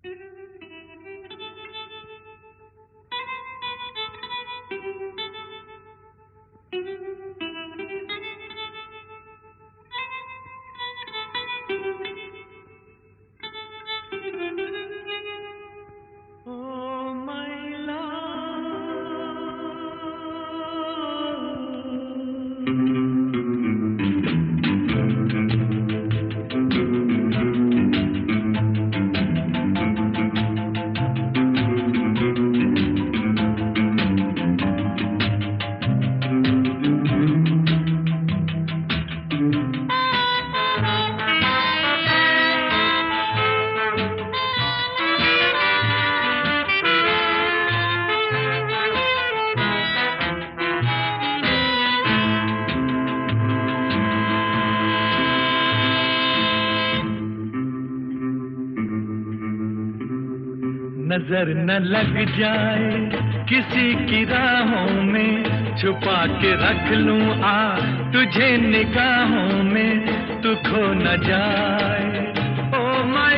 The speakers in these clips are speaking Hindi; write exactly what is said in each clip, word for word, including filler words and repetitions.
नजर न लग जाए किसी की राहों में, छुपा के रख लूं आ तुझे निगाहों में, तू खो न जाए ओ माय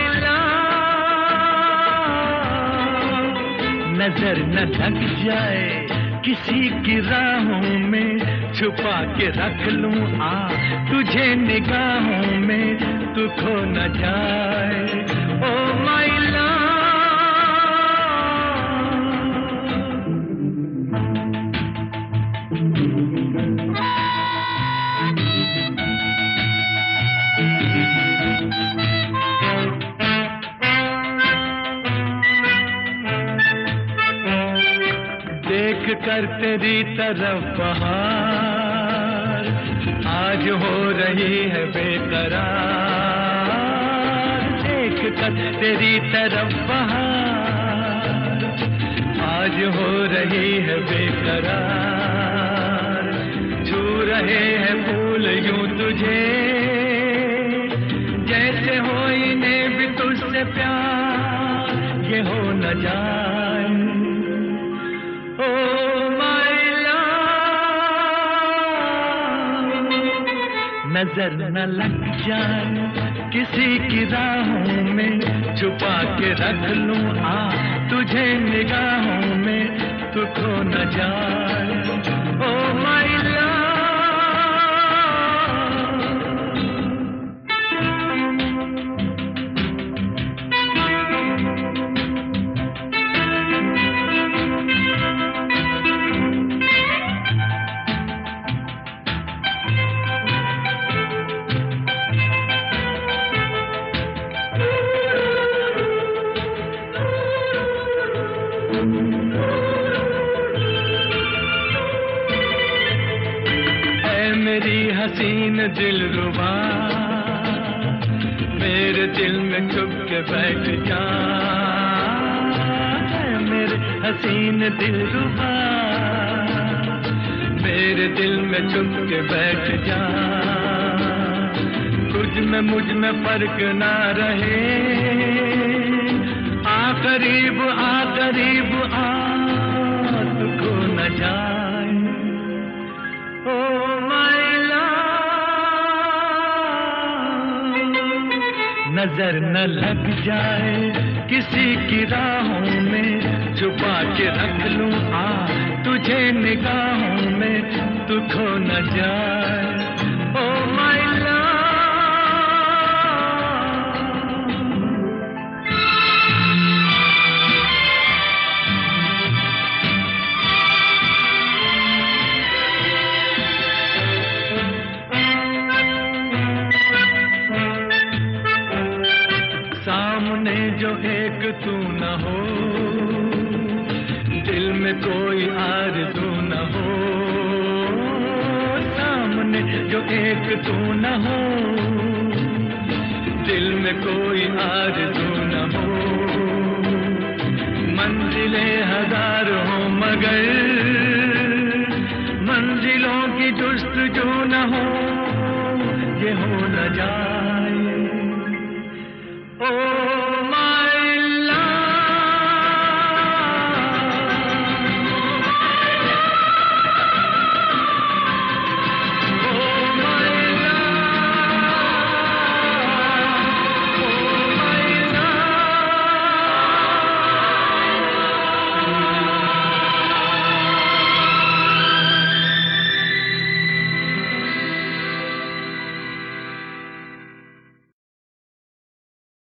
लव। नजर न लग जाए किसी की राहों में, छुपा के रख लूं आ तुझे निगाहों में, तू खो न जाए ओ माय लव। देख कर तेरी तरफ बहार आज हो रही है बेकरार, देख कर तेरी तरफ बहार आज हो रही है बेकरार। छू रहे हैं फूल यूं तुझे जैसे हो इन्हें भी तुझसे प्यार, ये हो न जाए ओ माय लव। नजर न लग जाए किसी की राहों में, छुपा के रख लूं आ तुझे निगाहों में, तू खो न जाए ओ माय लव। मेरी हसीन दिलरुबा मेरे दिल में छुप के बैठ जा, मेरे हसीन दिलरुबा मेरे दिल में छुप के बैठ जा। तुझ में मुझ में फर्क ना रहे, आ करीब आ करीब आ तू खो न जाए ओ माय लव। नजर न लग जाए किसी की राहों में, छुपा के रख लूं आ तुझे निगाहों में, तू खो न जाए ओ माय लव। सामने जो एक तू न हो, दिल में कोई आरज़ू न हो, सामने जो एक तू न हो, दिल में कोई आरज़ू न हो। मंजिलें हजार हो मगर मंजिलों की जुस्तजू न हो, ये हो न जाए ओ